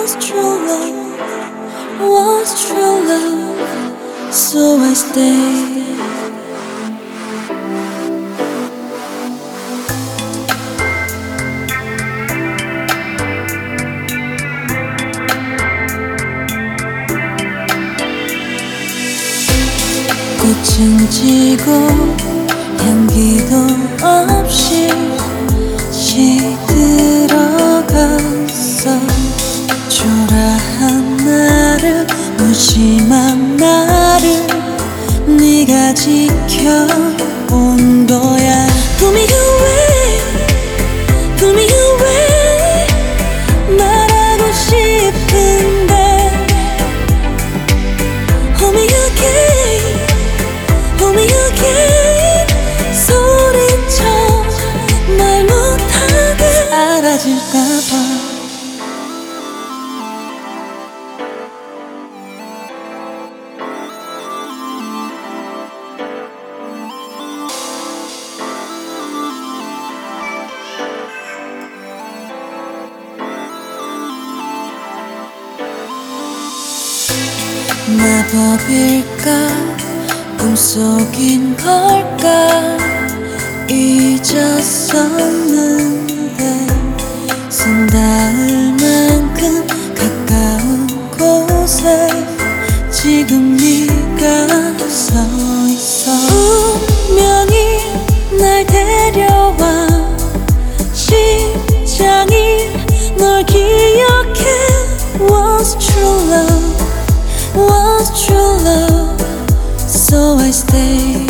was true love, was true love, so I stayed. 꽃은 지고 향기도 없이 시들어갔어. 초라한 나를 무심한 나를 네가 지켜온 거야. Pull me away, pull me away. 말하고 싶은데 Hold me again, hold me again. 소리쳐 말 못하게 알아질까봐. 마법일까 꿈속인 걸까 잊었었는데 손 닿을 만큼 가까운 곳에 지금 네가 서 있어. 운명이 날 데려와 심장이 널 기억해. Was true love, was true love, so I stayed.